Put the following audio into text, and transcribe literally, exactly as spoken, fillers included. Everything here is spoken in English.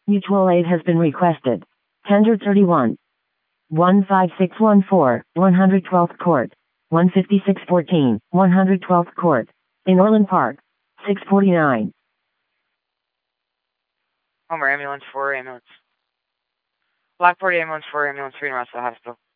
Mutual aid has been requested. Tender thirty-one. one five six one four, one hundred twelfth Court. one fifty-six fourteen, one hundred twelfth Court. In Orland Park. six forty-nine. Homer, ambulance four, ambulance. Lockport, ambulance four, ambulance three, and Rossville Hospital.